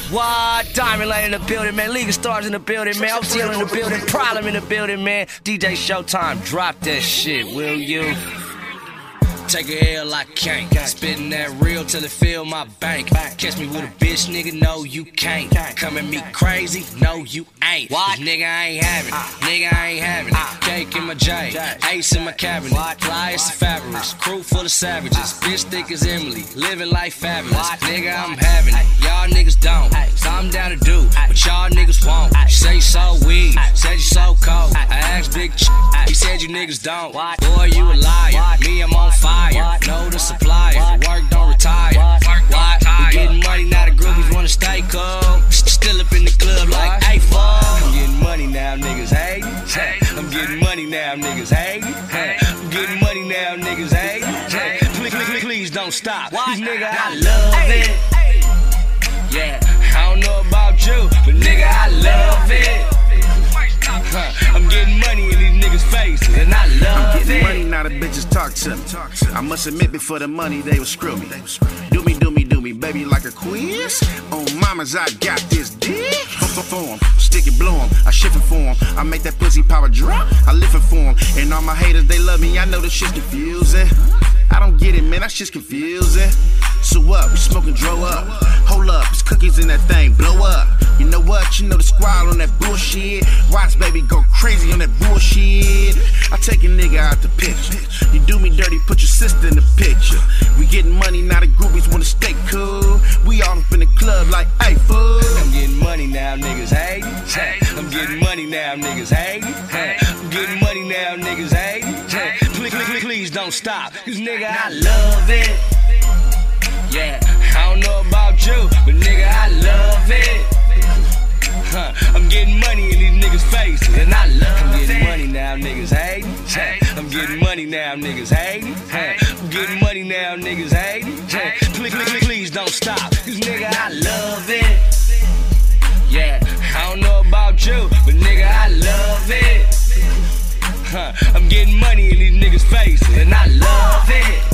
What? Diamond Lane in the building, man. League of Stars in the building, man. OTL in the building. Problem in the building, man. DJ Showtime, drop that shit, will you? Take a L, I can't. Spitting that real till it fill my bank. Catch me with a bitch, nigga, no, you can't. Come at me crazy, no, you ain't. What? Nigga, I ain't having it. Nigga, I ain't having it. Cake in my J, ace in my cabinet. Fly as fabulous, crew full of savages. Bitch thick as Emily, living life fabulous. Nigga, I'm having it. Y'all niggas don't. So I'm down to do, but y'all niggas won't. Say you so weak, said you so cold. I asked Big he said you niggas don't. Boy, you a liar. Me, I'm on fire. Know the supplier, work don't retire. We getting money now, the groupies wanna stay cool. Still up in the club like A4. I'm getting money now, niggas hate it. I'm getting money now, niggas hate it. I'm getting money now, niggas hate it. Please don't stop, cause nigga, I love it. Yeah, I don't know about you, but nigga, I love it. I'm getting money in these niggas' faces, and I love it. I'm getting money, now the bitches talk to me. I must admit, before the money, they would screw me. Do me, baby, like a quiz. On mamas, I got this dick. For 'em, stick it, blow 'em, I shift it for 'em. I make that pussy power drop, I lift it for 'em. And all my haters, they love me, I know this shit's confusing. I don't get it, man, that shit's confusing. So what, we smoking dro up. Hold up, it's cookies in that thing, blow up. You know what, you know the squad on that bullshit. Watch baby go crazy on that bullshit. I take a nigga out the picture. You do me dirty, put your sister in the picture. We getting money, now the groupies wanna stay cool. We all up in the club like, hey fool. I'm getting money now, niggas hate it. I'm getting money now, niggas hate it. I'm getting money now, niggas hate it. Please don't stop, cause nigga, I love it. Yeah, I don't know about you, but nigga, I love it. I'm getting money in these niggas' faces, and I love it. I'm getting money now, niggas hate it. I'm getting money now, niggas hate it. I'm getting money now, niggas hate it. Please don't stop, cause nigga, I love it. Yeah, I don't know about you, but nigga, I love it. I'm getting money in these niggas' faces, and I love it.